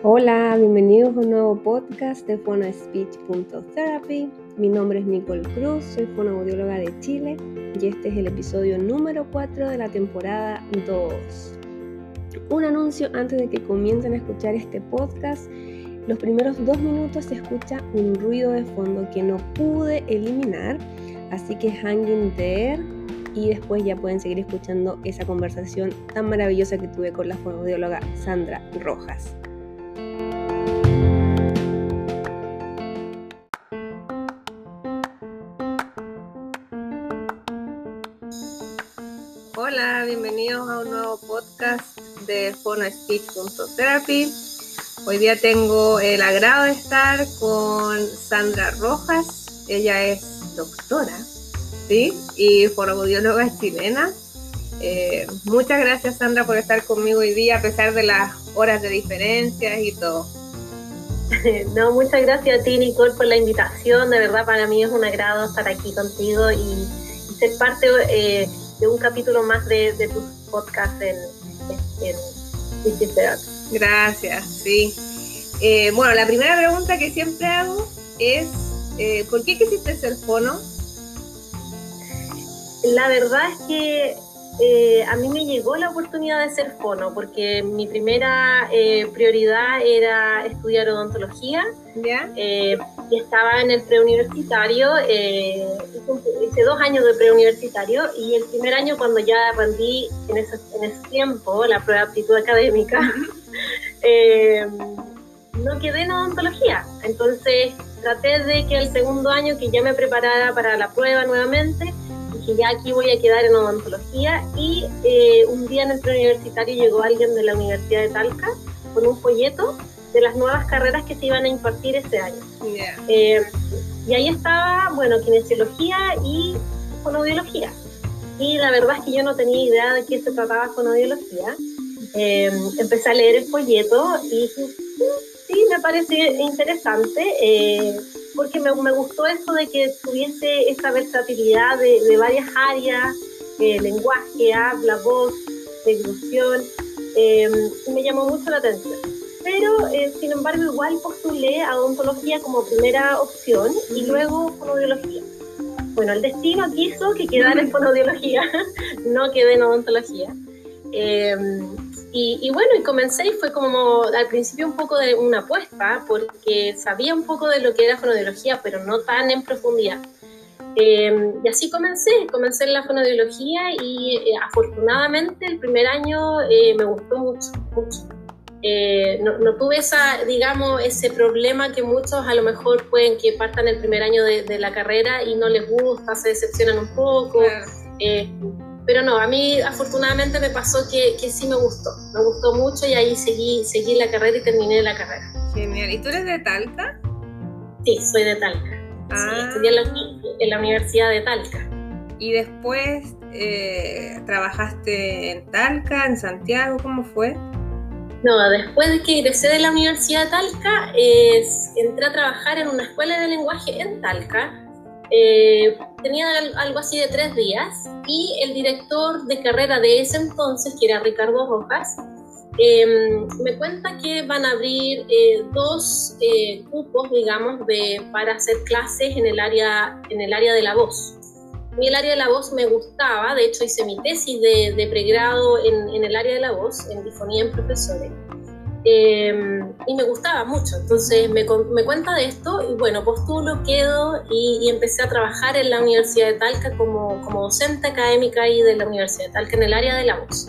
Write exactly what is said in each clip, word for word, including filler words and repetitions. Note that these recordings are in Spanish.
Hola, bienvenidos a un nuevo podcast de Phonaspeech punto therapy. Mi nombre es Nicole Cruz, soy fonoaudióloga de Chile y este es el episodio número cuatro de la temporada dos. Un anuncio antes de que comiencen a escuchar este podcast. Los primeros dos minutos se escucha un ruido de fondo que no pude eliminar, así que hang in there y después ya pueden seguir escuchando esa conversación tan maravillosa que tuve con la fonoaudióloga Sandra Rojas. Hola, bienvenidos a un nuevo podcast de Phonaspeech punto therapy. Hoy día tengo el agrado de estar con Sandra Rojas. Ella es doctora, ¿sí? Y fonoaudióloga chilena. Eh, muchas gracias, Sandra, por estar conmigo hoy día, a pesar de las horas de diferencias y todo. No, muchas gracias a ti, Nicole, por la invitación. De verdad, para mí es un agrado estar aquí contigo y, y ser parte eh, de un capítulo más de, de tus podcasts en, en, en Therapy. Gracias, sí. Eh, bueno, la primera pregunta que siempre hago es, eh, ¿por qué quisiste ser fono? La verdad es que eh, a mí me llegó la oportunidad de ser fono, porque mi primera eh, prioridad era estudiar odontología. ¿Ya? Eh, y estaba en el preuniversitario, eh, hice, hice dos años de preuniversitario y el primer año, cuando ya rendí en ese, en ese tiempo la prueba de aptitud académica, eh, no quedé en odontología. Entonces traté de que el segundo año, que ya me preparara para la prueba nuevamente, dije ya aquí voy a quedar en odontología. Y eh, un día en el preuniversitario llegó alguien de la Universidad de Talca con un folleto de las nuevas carreras que se iban a impartir ese año. Yeah. Eh, y ahí estaba, bueno, kinesiología y fonoaudiología. Y la verdad es que yo no tenía idea de qué se trataba fonoaudiología. Eh, empecé a leer el folleto y dije, sí, me parece interesante, eh, porque me, me gustó eso de que tuviese esa versatilidad de, de varias áreas, eh, lenguaje, habla, voz, deglución, eh, y me llamó mucho la atención. Pero, eh, sin embargo, igual postulé a odontología como primera opción y luego fonoaudiología. Bueno, el destino quiso que quedara en fonoaudiología, no quedé en odontología. Eh, y, y bueno, y comencé y fue como al principio un poco de una apuesta, porque sabía un poco de lo que era fonoaudiología, pero no tan en profundidad. Eh, y así comencé, comencé en la fonoaudiología y eh, afortunadamente el primer año eh, me gustó mucho, mucho. Eh, no, no tuve esa, digamos, ese problema que muchos a lo mejor pueden que partan el primer año de, de la carrera y no les gusta, se decepcionan un poco. Claro. Eh, pero no, a mí afortunadamente me pasó que, que sí me gustó, me gustó mucho y ahí seguí, seguí la carrera y terminé la carrera. Genial. ¿Y tú eres de Talca? Sí, soy de Talca. Ah. Sí, estudié en la, en la Universidad de Talca. ¿Y después eh, trabajaste en Talca, en Santiago? ¿Cómo fue? No, después de que egresé de la Universidad de Talca, eh, entré a trabajar en una escuela de lenguaje en Talca. Eh, tenía algo así de tres días y el director de carrera de ese entonces, que era Ricardo Rojas, eh, me cuenta que van a abrir eh, dos eh, cupos, digamos, de, para hacer clases en el área, en el área de la voz. A mí el área de la voz me gustaba, de hecho hice mi tesis de, de pregrado en, en el área de la voz, en difonía en profesores, eh, y me gustaba mucho. Entonces me, me cuenta de esto y bueno, postulo, quedo y, y empecé a trabajar en la Universidad de Talca como, como docente académica ahí de la Universidad de Talca en el área de la voz.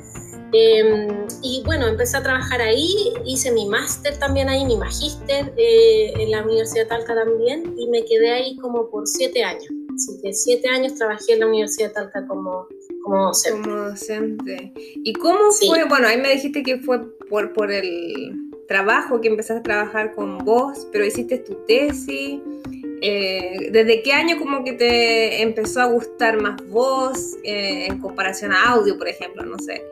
Eh, y bueno, empecé a trabajar ahí, hice mi máster también ahí, mi magíster eh, en la Universidad de Talca también, y me quedé ahí como por siete años. Así que siete años trabajé en la Universidad de Talca como, como docente. Como docente. ¿Y cómo sí. fue? Bueno, ahí me dijiste que fue por, por el trabajo que empezaste a trabajar con voz, pero hiciste tu tesis. Eh, ¿Desde qué año como que te empezó a gustar más voz eh, en comparación a audio, por ejemplo? No sé.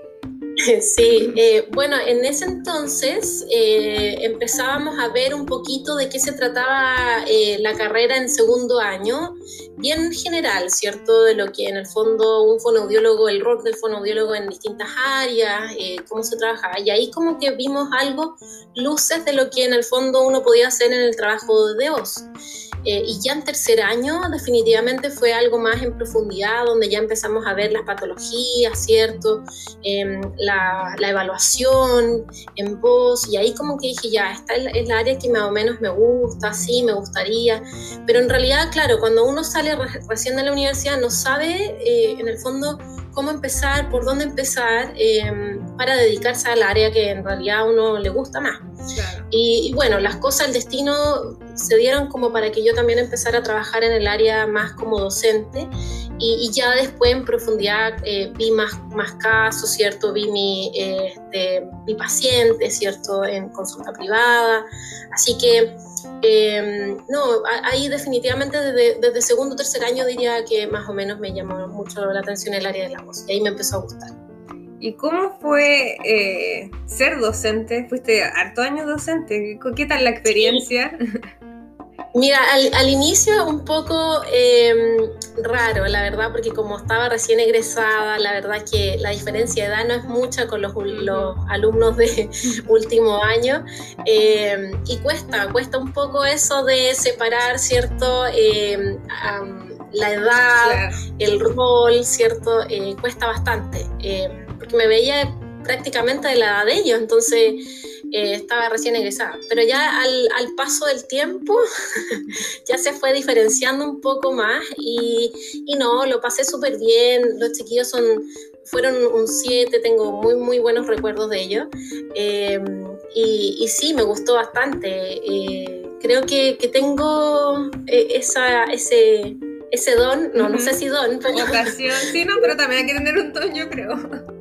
Sí, eh, bueno, en ese entonces eh, empezábamos a ver un poquito de qué se trataba eh, la carrera en segundo año bien general, ¿cierto? De lo que en el fondo un fonoaudiólogo, el rol del fonoaudiólogo en distintas áreas, eh, cómo se trabajaba. Y ahí como que vimos algo, luces de lo que en el fondo uno podía hacer en el trabajo de voz. Eh, y ya en tercer año definitivamente fue algo más en profundidad, donde ya empezamos a ver las patologías, ¿cierto? Eh, la, la evaluación en voz, y ahí como que dije, ya, esta es el área que más o menos me gusta, sí, me gustaría, pero en realidad, claro, cuando uno sale re recién de la universidad no sabe, eh, en el fondo, cómo empezar, por dónde empezar, eh, para dedicarse al área que en realidad a uno le gusta más. Claro. Y, y bueno, las cosas, el destino se dieron como para que yo también empezara a trabajar en el área más como docente, y, y ya después en profundidad eh, vi más, más casos, ¿cierto? Vi mi, eh, este, mi paciente, ¿cierto? En consulta privada, así que Eh, no, ahí definitivamente desde, desde segundo o tercer año diría que más o menos me llamó mucho la atención el área de la voz, y ahí me empezó a gustar. ¿Y cómo fue eh, ser docente? ¿Fuiste harto años docente? ¿Qué tal la experiencia? Sí. Mira, al, al inicio un poco eh, raro, la verdad, porque como estaba recién egresada, la verdad que la diferencia de edad no es mucha con los, los alumnos de último año, eh, y cuesta, cuesta un poco eso de separar, ¿cierto? Eh, um, la edad, claro. El rol, ¿cierto? Eh, cuesta bastante, eh, porque me veía prácticamente de la edad de ellos, entonces eh, estaba recién egresada. Pero ya al, al paso del tiempo ya se fue diferenciando un poco más, y, y no, lo pasé súper bien. Los chiquillos son, fueron un siete, tengo muy, muy buenos recuerdos de ellos. Eh, y, y sí, me gustó bastante. Eh, creo que, que tengo eh, esa, ese, ese don, no, uh-huh. no sé si don, pero... Vocación, sí, no, pero también hay que tener un don, yo creo.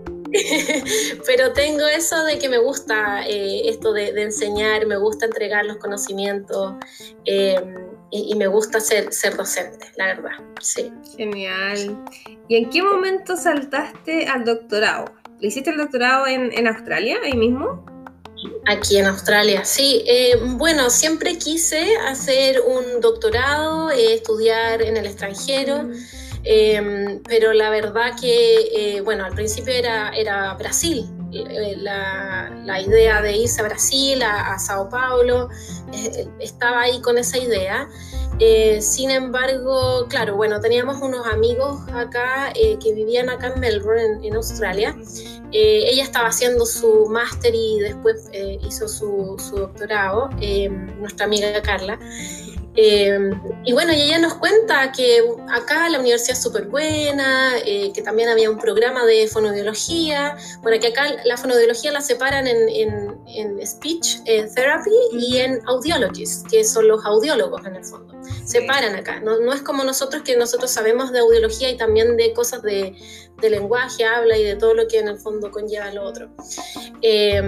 Pero tengo eso de que me gusta eh, esto de, de enseñar, me gusta entregar los conocimientos, eh, y, y me gusta ser, ser docente, la verdad, sí. Genial. ¿Y en qué momento saltaste al doctorado? ¿Le hiciste el doctorado en, en Australia, ahí mismo? Aquí en Australia, sí. Eh, bueno, siempre quise hacer un doctorado, eh, estudiar en el extranjero. Mm. Eh, pero la verdad que, eh, bueno, al principio era, era Brasil, eh, la, la idea de irse a Brasil, a, a Sao Paulo, eh, estaba ahí con esa idea. Eh, sin embargo, claro, bueno, teníamos unos amigos acá eh, que vivían acá en Melbourne, en, en Australia. Eh, ella estaba haciendo su máster y después eh, hizo su, su doctorado, eh, nuestra amiga Carla. Eh, y bueno, y ella nos cuenta que acá la universidad es súper buena, eh, que también había un programa de fonoaudiología. Bueno, que acá la fonoaudiología la separan en, en, en speech eh, therapy y en audiologists, que son los audiólogos en el fondo. Separan acá, no, no es como nosotros, que nosotros sabemos de audiología y también de cosas de, de lenguaje, habla y de todo lo que en el fondo conlleva lo otro. Eh,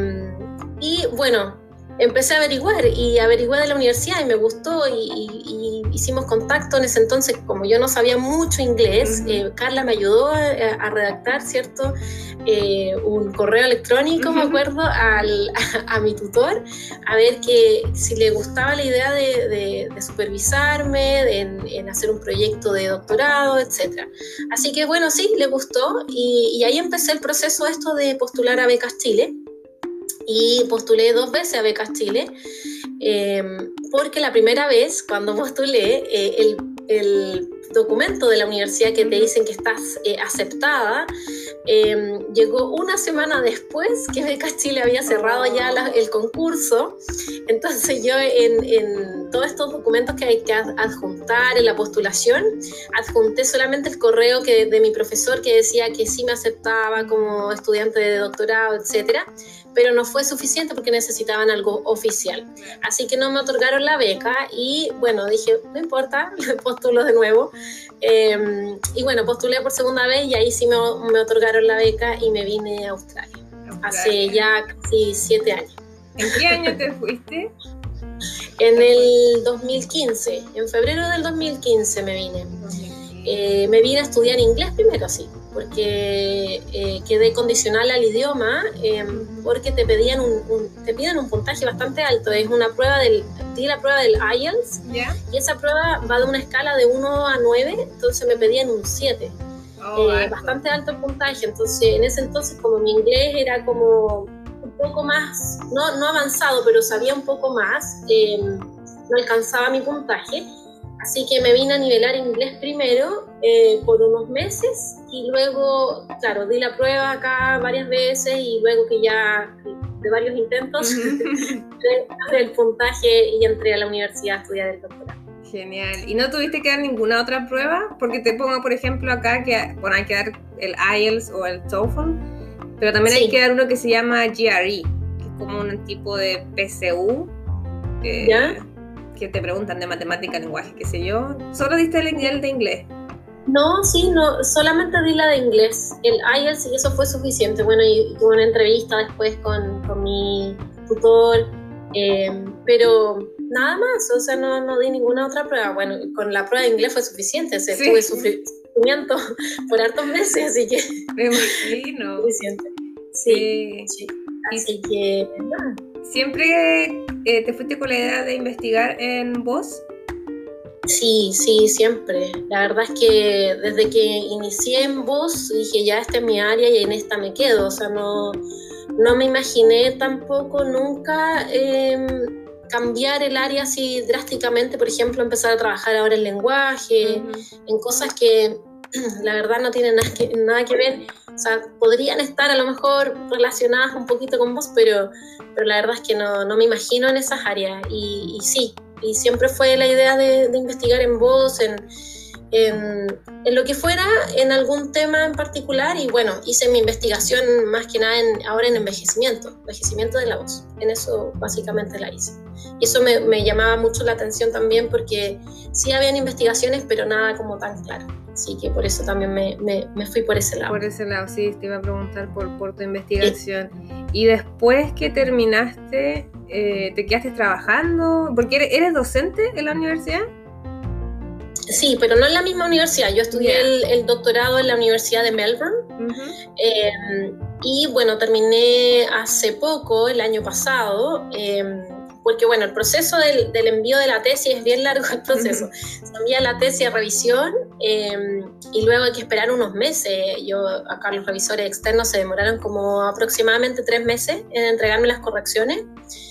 y bueno, empecé a averiguar y averigué de la universidad y me gustó, y, y, y hicimos contacto. En ese entonces, como yo no sabía mucho inglés, uh-huh. eh, Carla me ayudó a, a redactar, ¿cierto? Eh, un correo electrónico, uh-huh. me acuerdo, al, a, a mi tutor, a ver que si le gustaba la idea de, de, de supervisarme, de, en, en hacer un proyecto de doctorado, etcétera. Así que bueno, sí, le gustó, y, y ahí empecé el proceso esto de postular a Becas Chile. Y postulé dos veces a Becas Chile, eh, porque la primera vez, cuando postulé, eh, el, el documento de la universidad que te dicen que estás eh, aceptada, eh, llegó una semana después que Becas Chile había cerrado ya la, el concurso. Entonces yo en, en todos estos documentos que hay que adjuntar en la postulación, adjunté solamente el correo que, de mi profesor, que decía que sí me aceptaba como estudiante de doctorado, etcétera, pero no fue suficiente porque necesitaban algo oficial. Así que no me otorgaron la beca, y bueno, dije, no importa, postulo de nuevo. Eh, y bueno, postulé por segunda vez, y ahí sí me, me otorgaron la beca y me vine a Australia. Australia. Hace ya casi siete años. ¿En qué año te fuiste? En el dos mil quince, en febrero del dos mil quince me vine. Eh, me vine a estudiar inglés primero, sí. porque eh, quedé condicional al idioma, eh, porque te pedían un, un, te piden un puntaje bastante alto. Es una prueba del, di la prueba del I E L T S, ¿Ya? y esa prueba va de una escala de uno a nueve, entonces me pedían un siete. Oh, eh, alto. bastante alto el puntaje. Entonces, en ese entonces, como mi inglés era como un poco más, no, no avanzado, pero sabía un poco más, eh, no alcanzaba mi puntaje. Así que me vine a nivelar inglés primero eh, por unos meses, y luego, claro, di la prueba acá varias veces, y luego que ya, de varios intentos, el puntaje, y entré a la universidad a estudiar el doctorado. Genial. ¿Y no tuviste que dar ninguna otra prueba? Porque te pongo, por ejemplo, acá que, bueno, hay que dar el I E L T S o el TOEFL, pero también Sí. hay que dar uno que se llama G R E, que es como un tipo de P S U. Eh, ¿Ya? Que te preguntan de matemática, lenguaje, qué sé yo. ¿Solo diste el nivel de inglés? No, sí, no, solamente di la de inglés, el I E L T S, y eso fue suficiente. Bueno, y tuve una entrevista después con, con mi tutor, eh, pero nada más, o sea, no, no di ninguna otra prueba. Bueno, con la prueba de inglés fue suficiente, o sea, Sí. tuve sufrimiento por hartos meses, así que Me imagino. suficiente. Sí, Sí. sí. Así que nada. ¿Siempre eh, te fuiste con la idea de investigar en voz? Sí, sí, siempre. La verdad es que desde que inicié en voz dije, ya esta es mi área y en esta me quedo. O sea, no, no me imaginé tampoco nunca eh, cambiar el área así drásticamente. Por ejemplo, empezar a trabajar ahora en lenguaje, uh-huh. en cosas que la verdad no tienen nada que, nada que ver. O sea, podrían estar a lo mejor relacionadas un poquito con vos, pero, pero la verdad es que no, no me imagino en esas áreas. Y, y sí, y siempre fue la idea de, de investigar en voz, en, en, en lo que fuera, en algún tema en particular. Y bueno, hice mi investigación más que nada en, ahora en envejecimiento, envejecimiento de la voz. En eso básicamente la hice. Y eso me, me llamaba mucho la atención también, porque sí habían investigaciones, pero nada como tan claro. Así que por eso también me, me, me fui por ese lado. Por ese lado, sí, te iba a preguntar por, por tu investigación. Sí. Y después que terminaste, eh, ¿te quedaste trabajando? Porque eres, ¿eres docente en la universidad? Sí, pero no en la misma universidad. Yo estudié yeah. el, el doctorado en la Universidad de Melbourne. Uh-huh. eh, y bueno, terminé hace poco, el año pasado, eh, porque bueno, el proceso del, del envío de la tesis es bien largo el proceso. Uh-huh. Se envía la tesis a revisión eh, y luego hay que esperar unos meses. Yo, acá los revisores externos se demoraron como aproximadamente tres meses en entregarme las correcciones.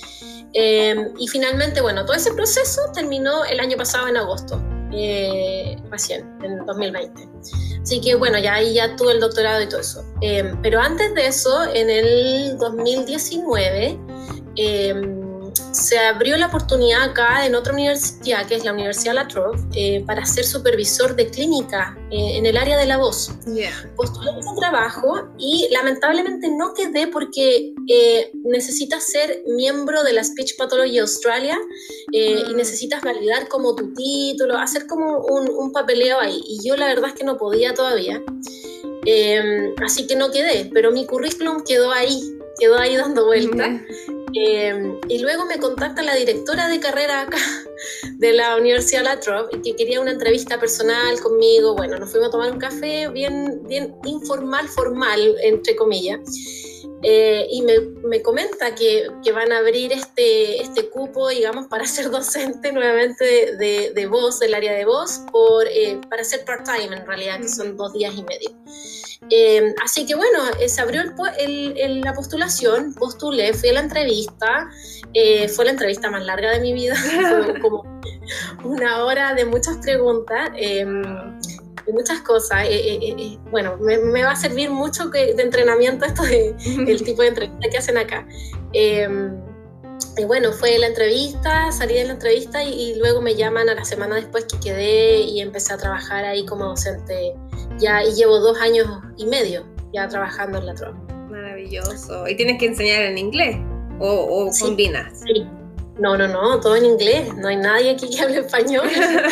Eh, y finalmente, bueno, todo ese proceso terminó el año pasado en agosto, eh, recién, en dos mil veinte. Así que bueno, ya ahí ya tuve el doctorado y todo eso. Eh, pero antes de eso, en el dos mil diecinueve, eh, se abrió la oportunidad acá en otra universidad, que es la Universidad La Trobe, eh, para ser supervisor de clínica eh, en el área de la voz. Yeah. Postulé ese trabajo y lamentablemente no quedé porque eh, necesitas ser miembro de la Speech Pathology Australia eh, mm. y necesitas validar como tu título, hacer como un, un papeleo ahí. Y yo la verdad es que no podía todavía, eh, así que no quedé, pero mi currículum quedó ahí, quedó ahí dando vuelta. Mm. Eh, y luego me contacta la directora de carrera acá de la Universidad La Trobe y que quería una entrevista personal conmigo. Bueno, nos fuimos a tomar un café bien, bien informal, formal, entre comillas. Eh, y me, me comenta que, que van a abrir este, este cupo, digamos, para ser docente nuevamente de, de, de voz, del área de voz, por, eh, para ser part-time en realidad, que son dos días y medio. Eh, así que bueno, eh, se abrió el, el, el, la postulación, postulé, fui a la entrevista, eh, fue la entrevista más larga de mi vida, fue como una hora de muchas preguntas, eh, de muchas cosas. Eh, eh, eh, bueno, me, me va a servir mucho que, de entrenamiento esto de, el tipo de entrevista que hacen acá. Eh, y bueno, fue la entrevista, salí de la entrevista y, y luego me llaman a la semana después que quedé y empecé a trabajar ahí como docente. Ya, y llevo dos años y medio ya trabajando en La Trobe. Maravilloso. ¿Y tienes que enseñar en inglés? ¿O, o sí, combinas? Sí. No, no, no, todo en inglés. No hay nadie aquí que hable español.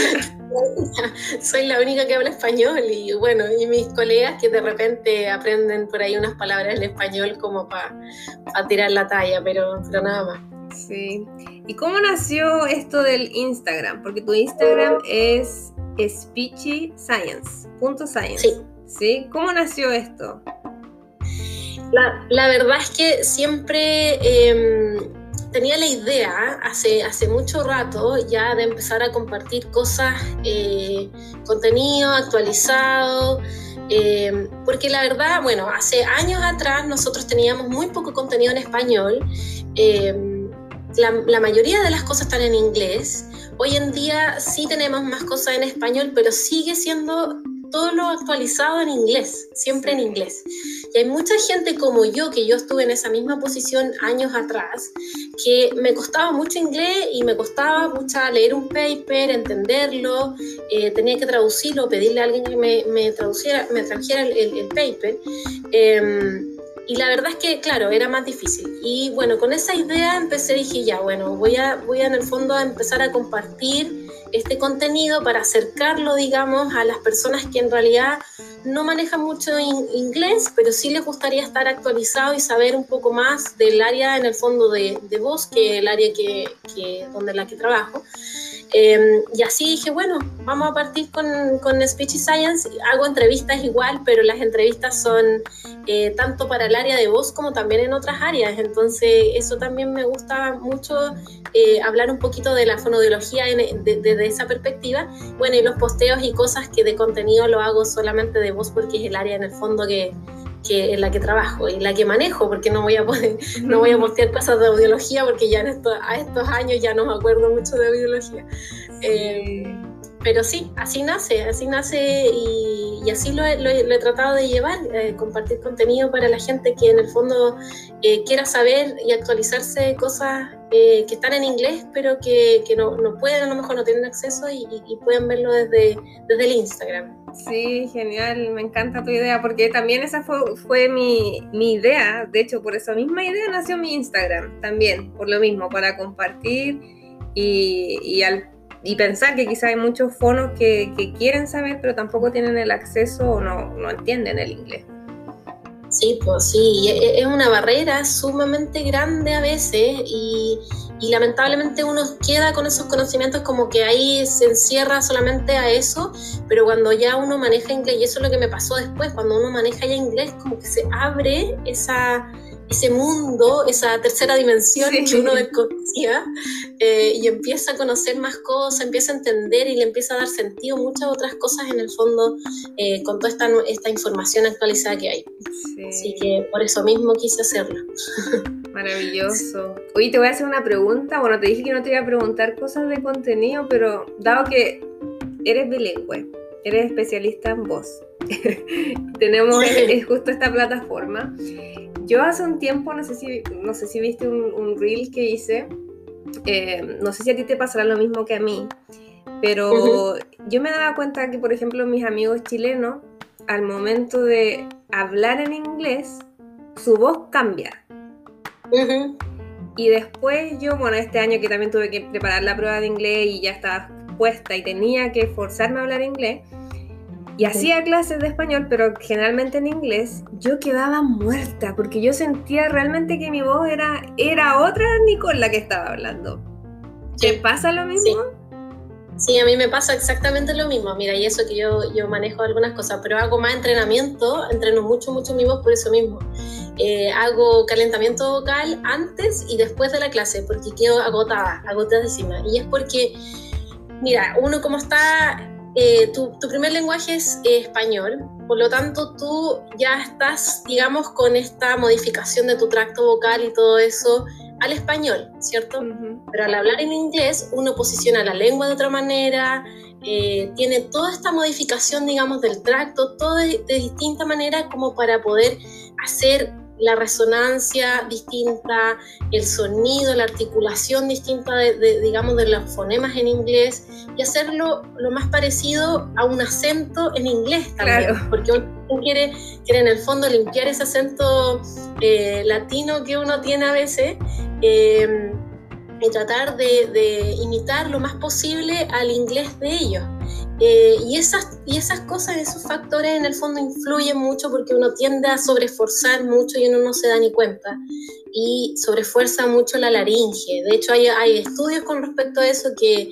Soy la única que habla español. Y bueno, y mis colegas que de repente aprenden por ahí unas palabras en español como para pa tirar la talla, pero, pero nada más. Sí. ¿Y cómo nació esto del Instagram? Porque tu Instagram es speechy science punto science. Sí. ¿Sí? ¿Cómo nació esto? La, la verdad es que siempre eh, tenía la idea, hace, hace mucho rato, ya de empezar a compartir cosas, eh, contenido actualizado, eh, porque la verdad, bueno, hace años atrás nosotros teníamos muy poco contenido en español, eh, la, la mayoría de las cosas están en inglés. Hoy en día sí tenemos más cosas en español, pero sigue siendo todo lo actualizado en inglés, siempre en inglés. Y hay mucha gente como yo, que yo estuve en esa misma posición años atrás, que me costaba mucho inglés y me costaba mucho leer un paper, entenderlo, eh, tenía que traducirlo, pedirle a alguien que me, me traduciera, me trajera el, el, el paper. Eh, Y la verdad es que, claro, era más difícil. Y bueno, con esa idea empecé, dije, ya, bueno, voy a, voy a en el fondo a empezar a compartir este contenido para acercarlo, digamos, a las personas que en realidad no manejan mucho in- inglés, pero sí les gustaría estar actualizado y saber un poco más del área, en el fondo, de, de voz, que es el área que, que, donde la que trabajo. Eh, y así dije, bueno, vamos a partir con, con Speech Science. Hago entrevistas igual, pero las entrevistas son eh, tanto para el área de voz como también en otras áreas. Entonces, eso también me gusta mucho, eh, hablar un poquito de la fonoaudiología desde de, de esa perspectiva. Bueno, y los posteos y cosas que de contenido lo hago solamente de voz, porque es el área en el fondo que... que en la que trabajo y la que manejo, porque no voy a poder, no voy a postear cosas de audiología, porque ya en esto, a estos años ya no me acuerdo mucho de audiología. Sí. Eh, pero sí, así nace, así nace y, y así lo he, lo, he, lo he tratado de llevar, eh, compartir contenido para la gente que en el fondo eh, quiera saber y actualizarse cosas eh, que están en inglés, pero que, que no, no pueden, a lo mejor no tienen acceso y, y, y pueden verlo desde, desde el Instagram. Sí, genial, me encanta tu idea, porque también esa fue, fue mi, mi idea. De hecho, por esa misma idea nació mi Instagram también, por lo mismo, para compartir y, y, al, y pensar que quizá hay muchos fonos que, que quieren saber, pero tampoco tienen el acceso o no, no entienden el inglés. Sí, pues sí, es una barrera sumamente grande a veces y, y lamentablemente uno queda con esos conocimientos como que ahí se encierra solamente a eso, pero cuando ya uno maneja inglés, y eso es lo que me pasó después, cuando uno maneja ya inglés, como que se abre esa, ese mundo, esa tercera dimensión, sí, que uno desconocía, eh, y empieza a conocer más cosas, empieza a entender y le empieza a dar sentido a muchas otras cosas en el fondo, eh, con toda esta, esta información actualizada que hay. Sí. Así que por eso mismo quise hacerlo. Maravilloso. Oye, te voy a hacer una pregunta. Bueno, te dije que no te iba a preguntar cosas de contenido, pero dado que eres bilingüe, eres especialista en voz, tenemos es justo esta plataforma. Yo hace un tiempo, no sé si, no sé si viste un, un reel que hice, eh, no sé si a ti te pasará lo mismo que a mí, pero uh-huh. Yo me daba cuenta que, por ejemplo, mis amigos chilenos, al momento de hablar en inglés, su voz cambia. Uh-huh. Y después yo, bueno, este año que también tuve que preparar la prueba de inglés y ya estaba puesta y tenía que forzarme a hablar inglés, y uh-huh. hacía clases de español, pero generalmente en inglés, yo quedaba muerta, porque yo sentía realmente que mi voz era, era otra Nicole la que estaba hablando. ¿Te sí. pasa lo mismo? Sí. Sí, a mí me pasa exactamente lo mismo. Mira, y eso que yo, yo manejo algunas cosas, pero hago más entrenamiento, entreno mucho, mucho mi voz por eso mismo. Eh, hago calentamiento vocal antes y después de la clase, porque quedo agotada, agotadísima. Y es porque, mira, uno como está, eh, tu, tu primer lenguaje es eh, español, por lo tanto tú ya estás, digamos, con esta modificación de tu tracto vocal y todo eso al español, ¿cierto? Uh-huh. Pero al hablar en inglés, uno posiciona la lengua de otra manera, eh, tiene toda esta modificación, digamos, del tracto, todo de, de distinta manera como para poder hacer la resonancia distinta, el sonido, la articulación distinta, de, de, digamos, de los fonemas en inglés, y hacerlo lo más parecido a un acento en inglés también, claro. Porque uno quiere, quiere en el fondo limpiar ese acento eh, latino que uno tiene a veces, eh, y tratar de, de imitar lo más posible al inglés de ellos. Eh, y, esas, y esas cosas, esos factores en el fondo influyen mucho porque uno tiende a sobreesforzar mucho y uno no se da ni cuenta, y sobreesfuerza mucho la laringe. De hecho hay, hay estudios con respecto a eso que,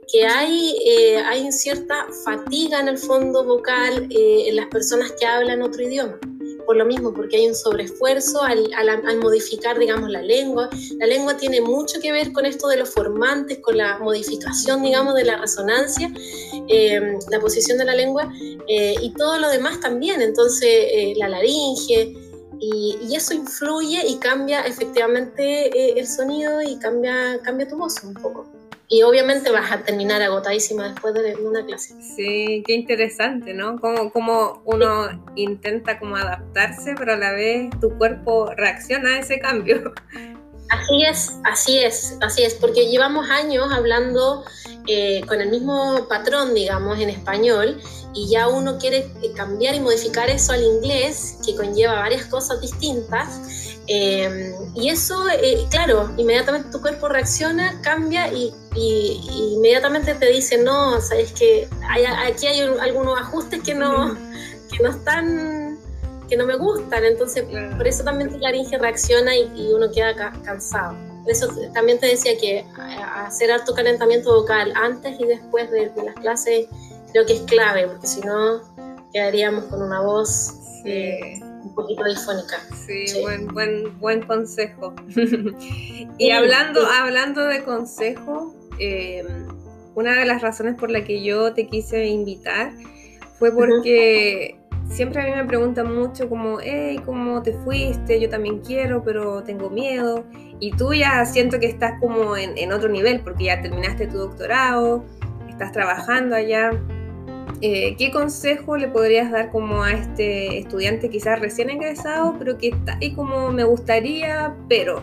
que hay, eh, hay cierta fatiga en el fondo vocal eh, en las personas que hablan otro idioma. Por lo mismo, porque hay un sobreesfuerzo al, al, al modificar, digamos, la lengua. La lengua tiene mucho que ver con esto de los formantes, con la modificación, digamos, de la resonancia, eh, la posición de la lengua, eh, y todo lo demás también. Entonces, eh, la laringe, y, y eso influye y cambia efectivamente eh, el sonido y cambia, cambia tu voz un poco. Y obviamente vas a terminar agotadísima después de una clase. Sí, qué interesante, ¿no? Como, como uno sí. intenta como adaptarse, pero a la vez tu cuerpo reacciona a ese cambio. Así es, así es, así es, porque llevamos años hablando eh, con el mismo patrón, digamos, en español, y ya uno quiere cambiar y modificar eso al inglés, que conlleva varias cosas distintas. Eh, y eso, eh, claro, inmediatamente tu cuerpo reacciona, cambia y, y, y inmediatamente te dice, no, sabes que hay, aquí hay un, algunos ajustes que no, que no están, que no me gustan, entonces claro. Por eso también tu laringe reacciona y, y uno queda ca cansado. Por eso también te decía que hacer harto calentamiento vocal antes y después de, de las clases creo que es clave, porque si no quedaríamos con una voz sí. eh, un poquito disfónica. Sí, sí. Buen, buen, buen consejo. y sí, hablando, sí. hablando de consejo, eh, una de las razones por la que yo te quise invitar fue porque uh-huh. siempre a mí me preguntan mucho como, hey, ¿cómo te fuiste? Yo también quiero, pero tengo miedo. Y tú ya siento que estás como en, en otro nivel, porque ya terminaste tu doctorado, estás trabajando allá. Eh, ¿Qué consejo le podrías dar como a este estudiante quizás recién egresado, pero que está ahí como me gustaría, pero?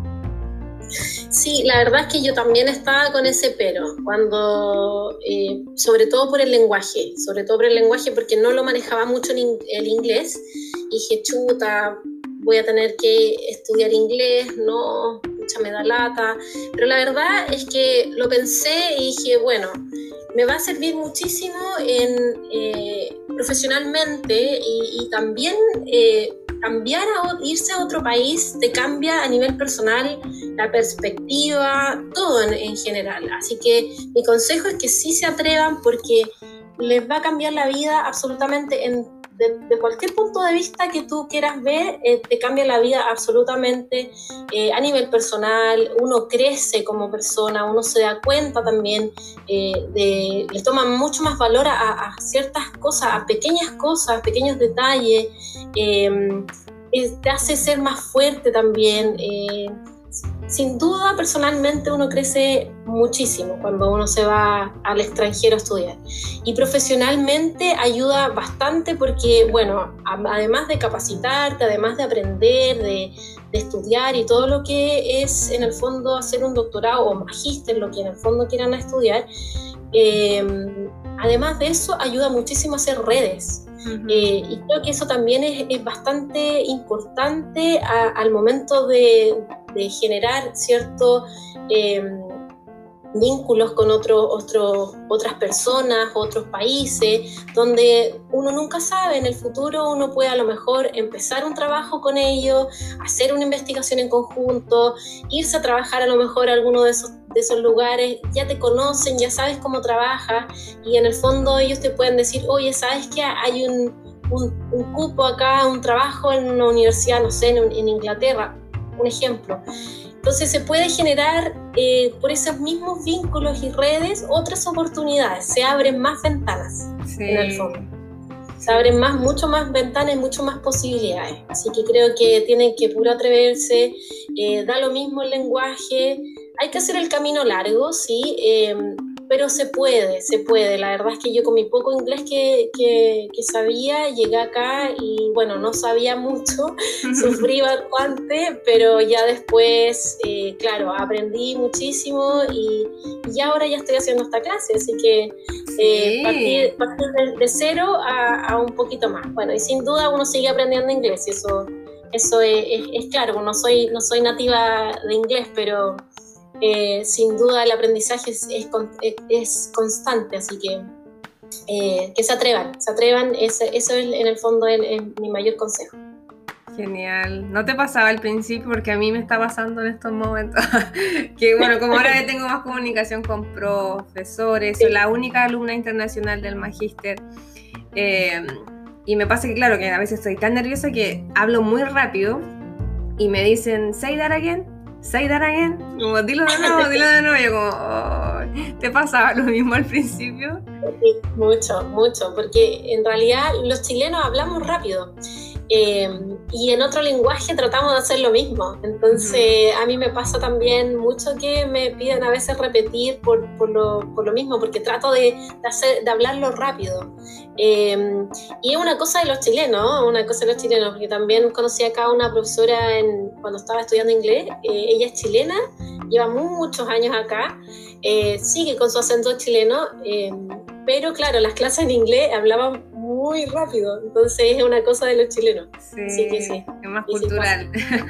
Sí, la verdad es que yo también estaba con ese pero, cuando, eh, sobre todo por el lenguaje, sobre todo por el lenguaje porque no lo manejaba mucho en el inglés, y dije, chuta, voy a tener que estudiar inglés, no, mucha me da lata, pero la verdad es que lo pensé y dije, bueno, me va a servir muchísimo en, eh, profesionalmente y, y también eh, cambiar a irse a otro país te cambia a nivel personal la perspectiva, todo en, en general. Así que mi consejo es que sí se atrevan porque les va a cambiar la vida absolutamente en De, de cualquier punto de vista que tú quieras ver, eh, te cambia la vida absolutamente eh, a nivel personal, uno crece como persona, uno se da cuenta también, eh, de, le toma mucho más valor a, a ciertas cosas, a pequeñas cosas, pequeños detalles, eh, te hace ser más fuerte también. Eh, sin duda, personalmente uno crece muchísimo cuando uno se va al extranjero a estudiar. Y profesionalmente ayuda bastante porque, bueno, además de capacitarte, además de aprender, de, de estudiar y todo lo que es en el fondo hacer un doctorado o magíster, lo que en el fondo quieran estudiar, eh, además de eso ayuda muchísimo a hacer redes. Uh-huh. eh, y creo que eso también es, es bastante importante a, al momento de, de generar ciertos eh, vínculos con otro, otro, otras personas, otros países, donde uno nunca sabe, en el futuro uno puede a lo mejor empezar un trabajo con ellos, hacer una investigación en conjunto, irse a trabajar a lo mejor a alguno de esos, de esos lugares, ya te conocen, ya sabes cómo trabajas, y en el fondo ellos te pueden decir, oye, ¿sabes qué? Hay un, un, un cupo acá, un trabajo en una universidad, no sé, en, en Inglaterra, un ejemplo. Entonces se puede generar eh, por esos mismos vínculos y redes otras oportunidades, se abren más ventanas, sí. En el fondo. Se abren más, mucho más ventanas y mucho más posibilidades. Así que creo que tienen que puro atreverse, eh, da lo mismo el lenguaje, hay que hacer el camino largo, sí, eh, pero se puede, se puede. La verdad es que yo con mi poco inglés que, que, que sabía, llegué acá y bueno, no sabía mucho, sufrí bastante, pero ya después, eh, claro, aprendí muchísimo y, y ahora ya estoy haciendo esta clase, así que eh, sí. partir, partir de, de cero a, a un poquito más. Bueno, y sin duda uno sigue aprendiendo inglés, eso, eso es, es, es claro, no soy, no soy nativa de inglés, pero... Eh, sin duda el aprendizaje es, es, es constante, así que eh, que se atrevan, se atrevan, ese, eso es en el fondo el, el, mi mayor consejo. Genial. ¿No te pasaba al principio? Porque a mí me está pasando en estos momentos. Que bueno, como ahora que tengo más comunicación con profesores, soy la única alumna internacional del magíster. Eh, y me pasa que, claro, que a veces estoy tan nerviosa que hablo muy rápido y me dicen, say that again, say that again. Como, dilo de nuevo, dilo de nuevo. Y yo como, oh. ¿Te pasaba lo mismo al principio? Sí, mucho, mucho. Porque en realidad los chilenos hablamos rápido. Eh, y en otro lenguaje tratamos de hacer lo mismo. Entonces, uh-huh. a mí me pasa también mucho que me piden a veces repetir por, por, lo, por lo mismo, porque trato de, de, hacer, de hablarlo rápido. Eh, y es una cosa de los chilenos, una cosa de los chilenos, porque también conocí acá a una profesora en, cuando estaba estudiando inglés. Eh, ella es chilena, lleva muchos años acá, eh, sigue con su acento chileno, eh, pero claro, las clases en inglés hablaban muy rápido, entonces es una cosa de los chilenos. Sí, sí que sí. Es más sí, cultural.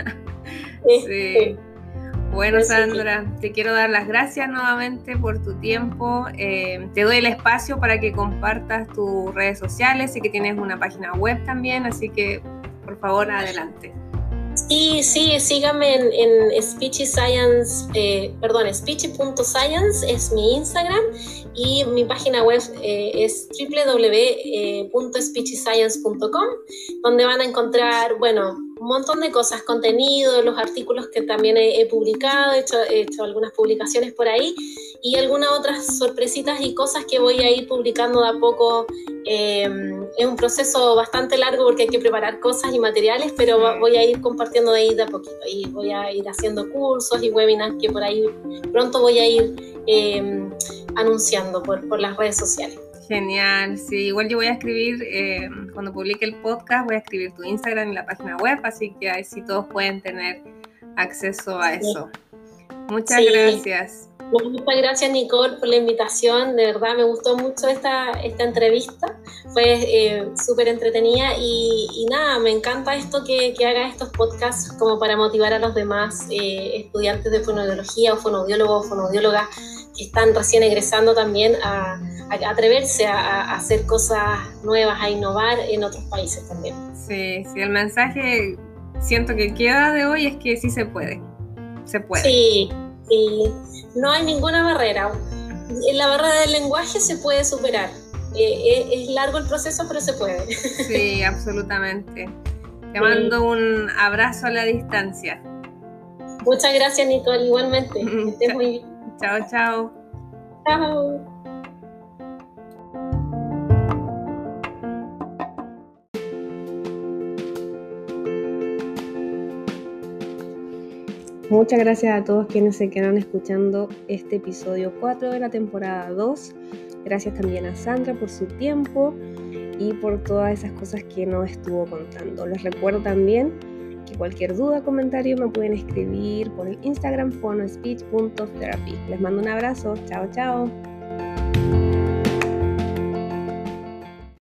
Sí, sí. sí. Bueno, sí, Sandra, sí. te quiero dar las gracias nuevamente por tu tiempo. Eh, te doy el espacio para que compartas tus redes sociales. Sé que tienes una página web también, así que por favor, adelante. Sí, sí, síganme en, en Speechy Science, eh, perdón, speechy punto science es mi Instagram y mi página web eh, es doble u doble u doble u punto speechy science punto com, donde van a encontrar, bueno, un montón de cosas, contenido, los artículos que también he, he publicado, he hecho, he hecho algunas publicaciones por ahí y algunas otras sorpresitas y cosas que voy a ir publicando de a poco. Eh, es un proceso bastante largo porque hay que preparar cosas y materiales, pero sí. voy a ir compartiendo de ahí de a poquito y voy a ir haciendo cursos y webinars que por ahí pronto voy a ir eh, anunciando por, por las redes sociales. Genial, sí, igual yo voy a escribir, eh, cuando publique el podcast, voy a escribir tu Instagram y la página web, así que así todos pueden tener acceso a eso. Sí. Muchas sí. gracias. Muchas gracias, Nicole, por la invitación. De verdad, me gustó mucho esta, esta entrevista. Fue eh, súper entretenida y, y nada, me encanta esto que, que haga estos podcasts como para motivar a los demás eh, estudiantes de fonoaudiología o fonoaudiólogos o fonoaudiólogas que están recién egresando también a, a atreverse a, a hacer cosas nuevas, a innovar en otros países también. Sí, sí, el mensaje siento que queda de hoy es que sí se puede. Se puede. Sí, sí. No hay ninguna barrera. La barrera del lenguaje se puede superar. Eh, es largo el proceso, pero se puede. Sí, absolutamente. Te sí. mando un abrazo a la distancia. Muchas gracias, Nicole, igualmente. Que estés muy bien. Chao, chao. Chao. Muchas gracias a todos quienes se quedan escuchando este episodio cuatro de la temporada dos. Gracias también a Sandra por su tiempo y por todas esas cosas que nos estuvo contando. Les recuerdo también que cualquier duda, comentario me pueden escribir por el Instagram fono speech punto therapy. Les mando un abrazo. Chao, chao.